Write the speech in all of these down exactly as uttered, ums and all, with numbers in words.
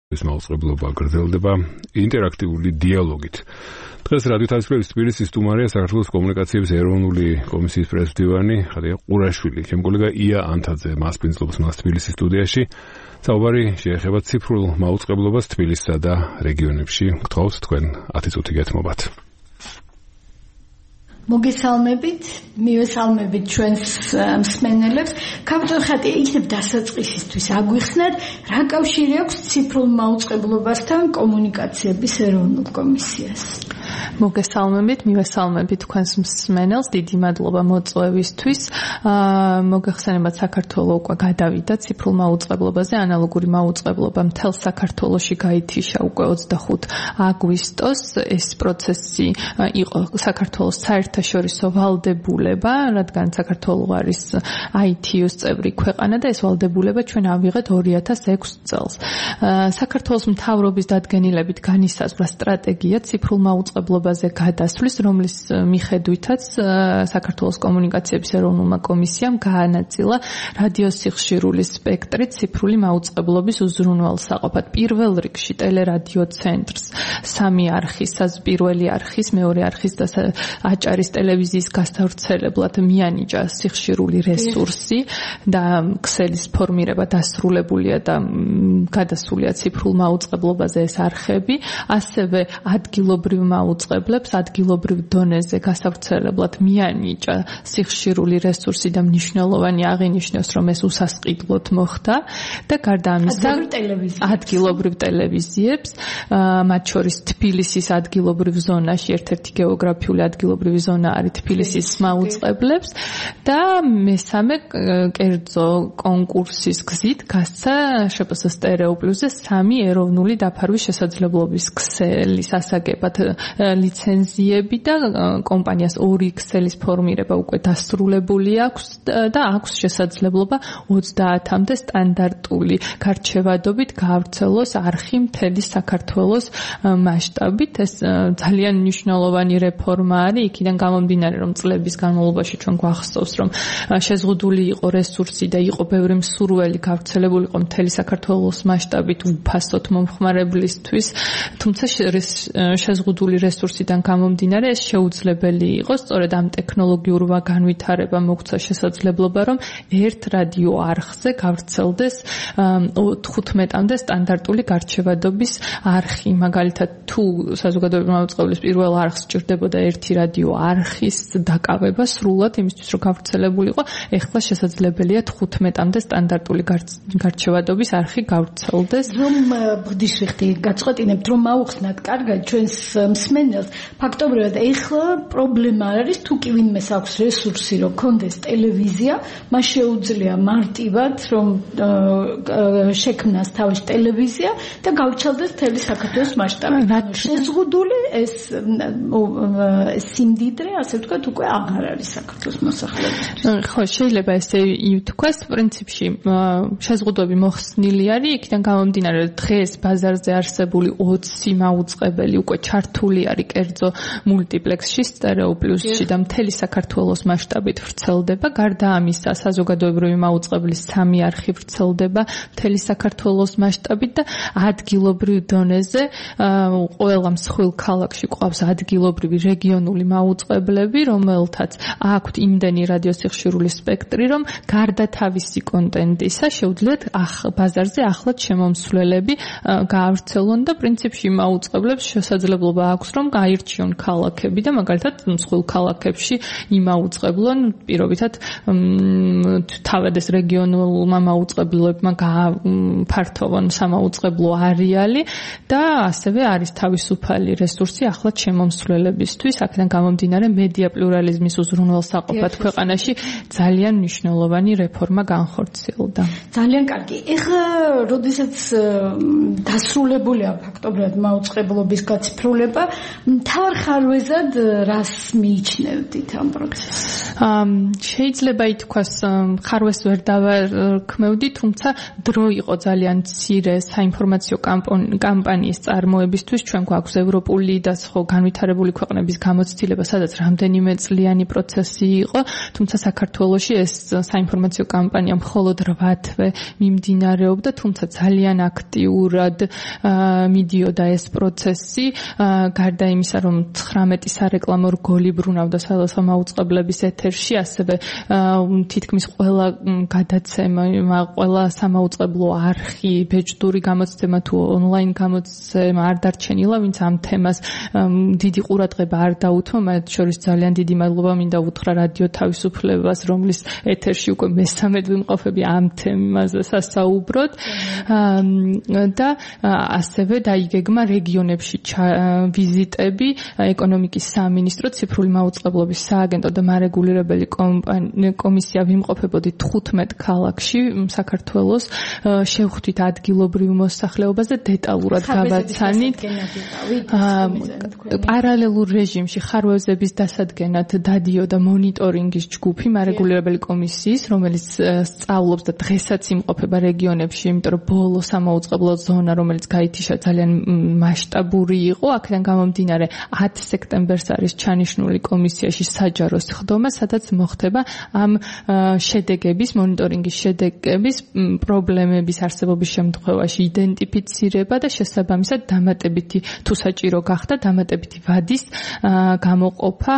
ეს მაუწყებლობა გრძელდება ინტერაქტიული დიალოგით. დღეს რადიო თასისფერების თბილისის სტუმარია საქართველოს კომუნიკაციების ეროვნული კომისიის პრეზიდენტი ხადია ყურაშვილი. ჩემ კოლეგა ია ანთაძე მას პინძლობს მას თბილისის სტუდიაში. საუბარი შეეხება ციფრულ მაუწყებლობას თბილისსა და რეგიონებში. გთხოვთ თქვენ ათი წუთი გეთმობათ. მოგესალმებით, მივესალმებით ჩვენს მსმენელებს. ქართულ ხატი იქნებ დასაწყისისთვის აგვიხსნათ, რა კავშირი აქვს ციფრულ მაუწყებლობასთან კომუნიკაციების ეროვნულ კომისიას. მოგესალმებით, მივესალმებით თქვენს მსმენელს, დიდი მადლობა მოწვევისთვის. მოგეხსენებათ, საქართველოს უკვე გადავიდა ციფრულ მაუწყებლობაზე, ანალოგური მაუწყებლობა მთელ საქართველოში გაითიშა უკვე ოცდახუთ აგვისტოს. ეს პროცესი იყო საქართველოს საერთაშორისო ვალდებულება, რადგან საქართველოს არის აი თი იუს წევრი ქვეყანა და ეს ვალდებულება ჩვენ ავიღეთ ორი ათას ექვსი წელს. საქართველოს მთავრობის დადგენილებით განისაზღვრა სტრატეგია ციფრულ მაუწყებლობაზე გადასვლის, რომლის მიხედვითაც საქართველოს კომუნიკაციების ეროვნულმა კომისიამ გაანაწილა რადიოსიხშირული სპექტრი ციფრული მაუწყებლობის უზრუნველსაყოფად. პირველ რიგში ტელერადიო ცენტრს სამი არხის, პირველი არხის, მეორე არხის და აჭარის ტელევიზიის გასავრცელებლად მიანიჭა სიხშირული რესურსი და ქსელის ფორმირება დასრულებულია და გადასულია ციფრულ მაუწყებლობაზე ეს არხები. ასევე ადგილობრივ მაუწყებლებს ადგილობრივ დონეზე გასავრცელებლად მიანიჭა სიხშირული რესურსი და მნიშვნელოვანი აღინიშნოს, რომ ეს უსასყიდლოდ მოხდა და გარდა ამისა ადგილობრივ ტელევიზიებს, მათ შორის თბილისის ადგილობრივ ზონაში ერთ-ერთი გეოგრაფიული ადგილობრივი ზონა არის თბილისის მაუწყებლებს და მესამე კერძო კონკურსის გზით გასცა შპს სტერეო პლუსზე სამი ეროვნული დაფარვის შესაძლებლობის ქსელის ასაგებად ლიცენზიები და კომპანიას ორი ქსელის ფორმირება უკვე დასრულებული აქვს და აქვს შესაძლებლობა ოცდაათამდე სტანდარტული გარჩევადობით გაავრცელოს არხი მთელი საქართველოს მასშტაბით. ეს ძალიან მნიშვნელოვანი რეფორმა არის, იქიდან გამომდინარე, რომ წლების განმავლობაში ჩვენ გვახსოვს, რომ შეზღუდული იყო რესურსი და იყო ბევრი მსურველი გავრცელებული იყო მთელი საქართველოს მასშტაბით უფასოდ მომხმარებლისთვის, თუმცა შეზღუდული რესურსიდან გამომდინარე ეს შეუძლებელი იყო. სწორედ ამ ტექნოლოგიურმა განვითარებამ მოგცა შესაძლებლობა, რომ ერთ რადიო არხზე გავრცელდეს თხუთმეტამდე სტანდარტული გარჩევადობის არხი. მაგალითად, თუ საზოგადოებრივი მაუწყებლის პირველ არხს ჭირდებოდა ერთი რადიო არხის დაკავება სრულად იმისთვის, რომ გავრცელებულიყო, ეხლა შესაძლებელია თხუთმეტამდე სტანდარტული გარჩევადობის არხი გავრცელდეს. რომ ბუდიშვიხტი გაწყვეტინებთ, რომ აუხსნათ კარგად ჩვენს მსმენელს, ფაქტობრივად ეხლა პრობლემა არის, თუ კი ვინმეს აქვს რესურსი, რომ კონდეს ტელევიზია, მას შეუძლია მარტივად, რომ შექმნას თავის ტელევიზია და გავრცელდეს მთელი საქართველოს მასშტაბით. შეზღუდული ეს სიმდიდრე, ასე ვთქვათ, უკვე აღარ არის საქართველოს მოსახლეობისთვის. ხო, შეიძლება ესე ითქვას, პრინციპში შეზღუდვები მოხსნილი არის, იქიდან გამომდინარე, რომ დღეს ბაზარზე არსებული ოცი მაუწყებელი უკვე ჩართული არის კერძო მულტიპლექსში, სტერეო პლუსში და მთელი საქართველოს მასშტაბით ვრცელდება. გარდა ამისა, საზოგადოებრივი მაუწყებლის სამი არხი ვრცელდება მთელი საქართველოს მასშტაბით და ადგილობრივ დონეზე ყველა მსხვილ ქალაქში ყავს ადგილობრივი რეგიონული მაუწყებლები, რომელთაც აქვთ იმდენი რადიოსიხშირული სპექტრი, რომ გარდა თავისი კონტენტისა შეუძლიათ ბაზარზე ახლად შემომსვლელები გაავრცელონ და პრინციპში მაუწყებლებს შესაძლებლობა აქვს, რომ გაირჩიონ ქალაქები და მაგალითად მსხვილ ქალაქებში იმაუწყებლონ პირობითად თავად ეს რეგიონულმა მაუწყებლებმა გააფართოვონ სამაუწყებლო არეალი და ასევე არის თავისუფალი რესურსი ახლად შემომსვლელებისთვის. აქედან გამომდინარე, მედია პლურალიზმის უზრუნველსაყოფად ქვეყანაში ძალიან მნიშვნელოვანი რეფორმა განხორციელდა. ძალიან კარგი. ეხლა როდესაც დასრულებულია ფაქტობრივად მაუწყებლობის გაციფრულება, მთავარ ხარვეზად რას მიიჩნევდით ამ პროცესს? შეიძლება ითქვას ხარვეს ვერ დავარქმევდი, თუმცა დრო იყო ძალიან მცირე საინფორმაციო კამპანიის წარმოებისთვის. ჩვენ გვაქვს ევროპული და სხვა განვითარებული ქვეყნების გამოცდილება, სადაც რამდენიმე წლიანი პროცესი იყო, თუმცა საქართველოში ეს საინფორმაციო კამპანია მხოლოდ რვა თვე მიმდინარეობდა, თუმცა ძალიან აქტიურად მიდიოდა ეს პროცესი. გარდა იმისა, რომ ცხრამეტი სარეკლამო რგოლი ბრუნავდა სხვადასხვა მაუწყებლების ეთერში, ასევე თითქმის ყველა გადაცემა, ყველა სამაუწყებლო არხი, ბეჭდური გამოცემა თუ ონლაინ გამოცემა არ დარჩენილა, ვინც ამ თემას დიდი ყურადღება არ დაუთმო. მათ შორის ძალიან დიდი მადლობა მინდა უთხრა რადიო თავისუფლებას, რომლის ეთერში უკვე მესამედ ვიმყოფები ამ თემაზე სასაუბროდ და ასევე დაიგეგმა რეგიონებში ვიზიტები, ეკონომიკის სამინისტრო, ციფრული მაუწყებლობის სააგენტო და მარეგულირებელი კომისია ვიმყოფებოდი თხუთმეტ ქალაქში საქართველოს, შევხვდით ადგილობრივ მოსახლეობას და დეტალურად გავაცანით პარალელურ რეჟიმში ხარვეზების დასადგენად დადიოდა მონიტორინგის ჯგუფი მარეგულირებელი კომისიის, რომელიც სწავლობს და დღესაც იმყოფება რეგიონებში, იმიტომ რომ ბოლო სამაუწყებლო ზონა, რომელიც გაითიშა, ძალიან მასშტაბური იყო. აქედან გამომდინარე ათი სექტემბერს არის ჩანიშნული კომისიაში საჯარო სხდომა, სადაც მოხდება ამ შედეგების, მონიტორინგის შედეგების პრობლემების არსებობის შემთხვევაში იდენტიფიცირება და შესაბამისად დამატებითი თუ საჭირო გახდა დამატებითი ვადის გამოყოფა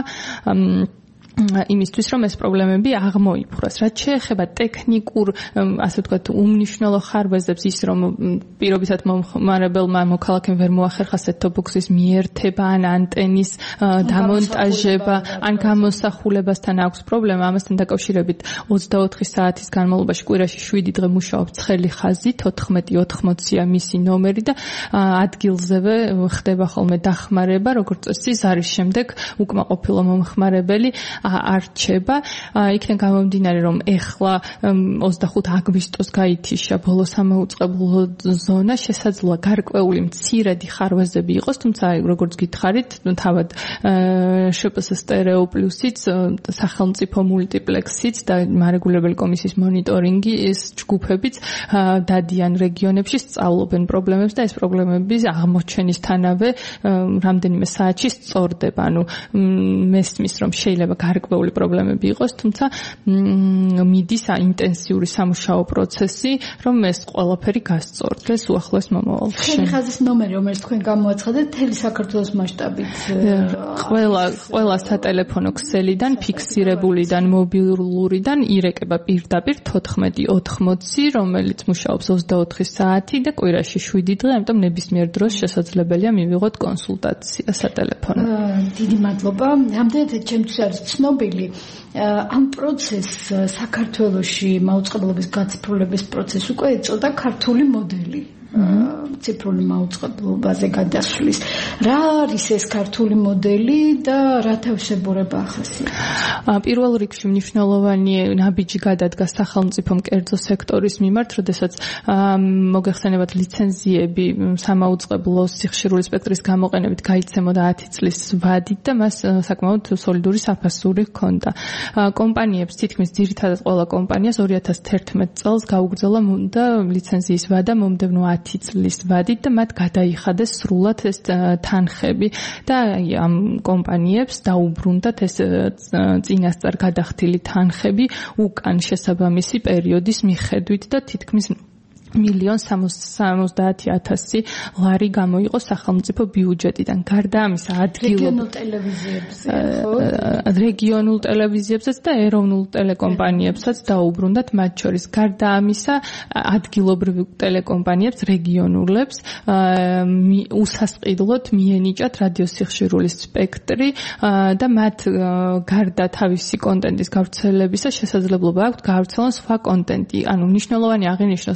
იმისთვის, რომ ეს პრობლემები აღმოიფხვრას. რაც შეეხება ტექნიკურ, ასე ვთქვათ, უმნიშვნელო ხარვეზებს, ის რომ პირობითად მომხმარებელმა მოქალაქემ ვერ მოახერხა set-top-box-ის მიერთება ან ანტენის დამონტაჟება, ან გამოსახულებასთან აქვს პრობლემა, ამასთან დაკავშირებით ოცდაოთხი საათის განმავლობაში კვირაში შვიდი დღე მუშაობს ცხელი ხაზით, ოთხმეტი ოთხმოცია მისი ნომერი და ადგილზევე ხდება ხოლმე დახმარება, როგორც წესი, ზარის შემდეგ უკმაყოფილო მომხმარებელი არჩება. იქიდან გამომდინარე, რომ ეხლა ოცდახუთი აგვისტოს გაითიშა ბოლო სამაუწყებლო ზონა, შესაძლოა გარკვეული მცირედი ხარვეზები იყოს, თუმცა როგორც გითხარით, თავად შპს სტერეო პლუსიც, სახელმწიფო მულტიპლექსიც და მარეგულირებელი კომისიის მონიტორინგის ჯგუფებიც დადიან რეგიონებში, სწავლობენ პრობლემებს და ეს პრობლემების აღმოჩენისთანავე რამდენიმე საათში სწორდება. ანუ მესმის, რომ შეიძლება გარკვეული პრობლემები იყოს, თუმცა მიდის ინტენსიური სამუშაო პროცესი, რომ ეს ყველაფერი გასწორდეს უახლოეს მომავალში. ხელი ხაზის ნომერი, რომელიც თქვენ გამოაცხადეთ, მთელი საქართველოს მასშტაბით. ყველა ყველა სატელეფონო ქსელიდან, ფიქსირებულიდან, მობილურიდან ირეკება პირდაპირ თოთხმეტი ოთხმოცი, რომელიც მუშაობს ოცდაოთხი საათი და კვირაში შვიდი დღე, ამიტომ ნებისმიერ დროს შესაძლებელია მივიღოთ კონსულტაცია სატელეფონო. დიდი მადლობა. რამდენად ჩემთვის არის ცნობილი ამ პროცესს საქართველოში მაუწყებლობის გაციფრულების პროცესს უკვე ეწოდა ქართული მოდელი. ციფრული მაუწყებლობაზე გადასვლის. რა არის ეს ქართული მოდელი და რა თავისებურება ახასიათებს? პირველ რიგში მნიშვნელოვანი ნაბიჯი გადადგა სახელმწიფომ კერძო სექტორის მიმართ, როდესაც მოგეხსენებათ ლიცენზიები სამაუწყებლო სიხშირული სპექტრის გამოყენებით გაიცემოდა ათი წლის ვადით და მას საკმაოდ სოლიდური საფასური ჰქონდა. კომპანიებს, თითქმის ძირითადად ყველა კომპანიას ორი ათას თერთმეტ წელს გაუგრძელა და ლიცენზიის ვადა მომდევნო ათი წლის ვადით და მათ გადაიხადეს სრულად ეს თანხები და ამ კომპანიებს დაუბრუნდათ ეს წინასწარ გადახდილი თანხები უკან შესაბამისი პერიოდის მიხედვით და თითქმის მილიონ სამოცდაათი ათასი ლარი გამოიყო სახელმწიფო ბიუჯეტიდან. გარდა ამისა, რეგიონულ ტელევიზიებზე, ხო? რეგიონულ ტელევიზიებსაც და ეროვნულ ტელეკომპანიებსაც დაუბრუნდათ, მათ შორის. გარდა ამისა, ადგილობრივ ტელეკომპანიებს, რეგიონულებს უსასყიდლოდ მიენიჭათ რადიოსიხშირული სპექტრი და მათ გარდა თავისი კონტენტის გავრცელებისა შესაძლებლობა აქვთ გავრცელონ სხვა კონტენტი. ანუ მნიშვნელოვანი აღინიშნოს, რომ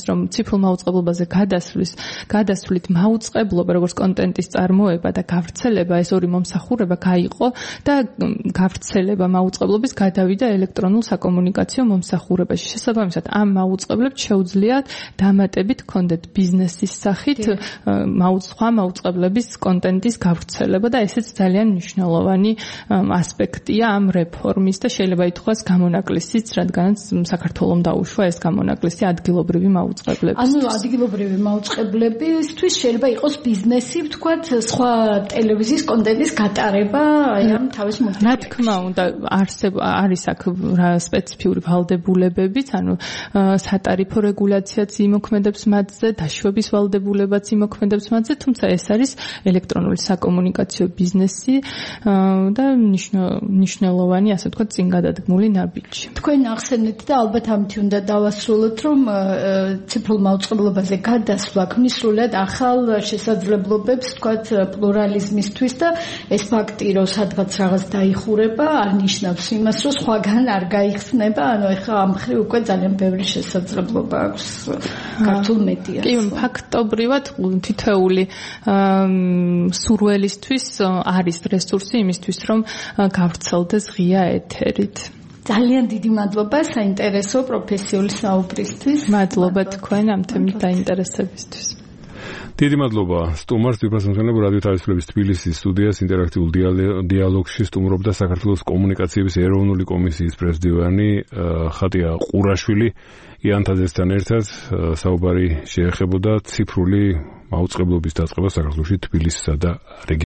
ციფრულ მაუწყებლობაზე გადასვლის, გადასვლით მაუწყებლობა, როგორც კონტენტის წარმოება და გავრცელება, ეს ორი მომსახურება გაიყო და გავრცელება მაუწყებლობის გადავიდა ელექტრონულ საკომუნიკაციო მომსახურებაში. შესაბამისად, ამ მაუწყებლებს შეუძლიათ დამატებით კონდეთ ბიზნესის სახით სხვა მაუწყებლების კონტენტის გავრცელება და ესეც ძალიან მნიშვნელოვანი ასპექტია ამ რეფორმის და შეიძლება ითქვას გამონაკლისიც, რადგანაც საქართველოს დაუშვა ეს გამონაკლისი ადგილობრივი მაუწყებლების. ანუ ადგილობრივი მაუწყებლებისთვის შეიძლება იყოს ბიზნესი, ვთქვათ, სხვა ტელევიზიის კონტენტის გატარება, აი ამ თავის რა თქმა უნდა, არსებ არის აქ სპეციფიური ვალდებულებებიც, ანუ სატარიფო რეგულაციაც იმოქმედებს მათზე, დაშვების ვალდებულებაც იმოქმედებს მათზე, თუმცა ეს არის ელექტრონული საკომუნიკაციო ბიზნესი და მნიშვნელოვანი, ასე ვთქვათ, წინ გადადგმული ნაბიჯი. თქვენ ახსენეთ და ალბათ ამით უნდა დავასრულოთ, რომ ციფრულ მაუწყებლობაზე გადასვლა ქმნის სრულად ახალ შესაძლებლობებს, ვთქვათ, პლურალიზმისთვის და ეს ფაქტი, რომ სადღაც რაღაც დაიხურება, არ ნიშნავს იმას, რომ სხვაგან არ გაიხსნება, ანუ ეხლა ამ მხრივ უკვე ძალიან ბევრი შესაძლებლობა აქვს ქართულ მედიას. კი, ფაქტობრივად თითოეული სურველისთვის არის რესურსი იმისთვის, რომ გავრცელდეს ღია ეთერით. ძალიან დიდი მადლობა საინტერესო პროფესიული საუბრისთვის. მადლობა თქვენ ამ თემით დაინტერესებისთვის. დიდი მადლობა სტუმარს, ვიფასმენებ რადიო თავისუფლების თბილისის სტუდიას ინტერაქტიულ დიალოგში სტუმრობდა საქართველოს კომუნიკაციების ეროვნული კომისიის პრეზიდენტი ხატია ყურაშვილი. იანთაძესთან ერთად საუბარი შეეხებოდა ციფრული მაუწყებლობის დაწყებას საქართველოში, თბილისსა და